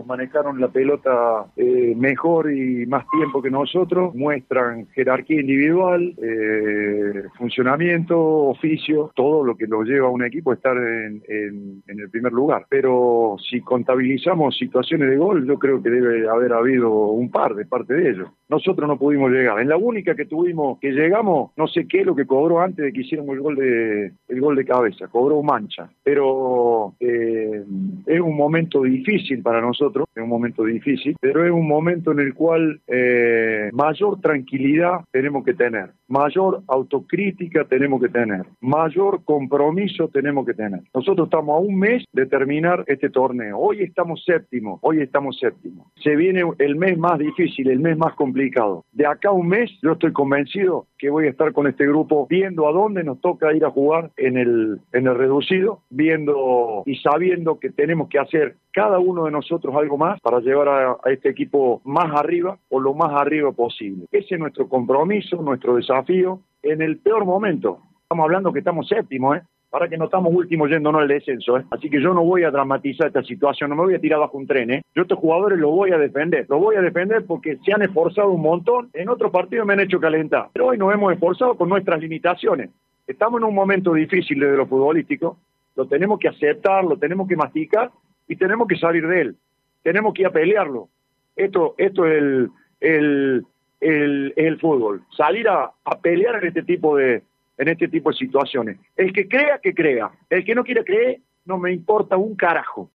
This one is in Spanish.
manejaron la pelota mejor y más tiempo que nosotros, muestran jerarquía individual, funcionamiento, oficio, todo lo que lo lleva a un equipo a estar en el primer lugar. Pero si contabilizamos situaciones de gol, yo creo que debe haber habido un par de parte de ellos. Nosotros no pudimos llegar. En la única que llegamos, no sé qué es lo que cobró antes de que hiciéramos el gol de cabeza, cobró Mancha. Pero es un momento difícil para nosotros, es un momento difícil, pero es un momento en el cual mayor tranquilidad tenemos que tener, mayor autocrítica tenemos que tener, mayor compromiso tenemos que tener. Nosotros estamos a un mes de terminar este torneo. Hoy estamos séptimo. Se viene el mes más difícil, el mes más complicado. De acá a un mes yo estoy convencido que voy a estar con este grupo viendo a dónde nos toca ir a jugar en el reducido, viendo y sabiendo que tenemos que hacer cada uno de nosotros algo más para llevar a este equipo más arriba o lo más arriba posible. Ese es nuestro compromiso, nuestro desafío en el peor momento. Estamos hablando que estamos séptimos, para que no estamos últimos yéndonos al descenso, Así que yo no voy a dramatizar esta situación, no me voy a tirar bajo un tren, Yo a estos jugadores los voy a defender porque se han esforzado un montón, en otros partidos me han hecho calentar, pero hoy nos hemos esforzado con nuestras limitaciones. Estamos en un momento difícil desde lo futbolístico, lo tenemos que aceptar, lo tenemos que masticar y tenemos que salir de él, tenemos que ir a pelearlo. Esto es el fútbol, salir a pelear en este tipo de situaciones. El que crea, el que no quiera creer, no me importa un carajo.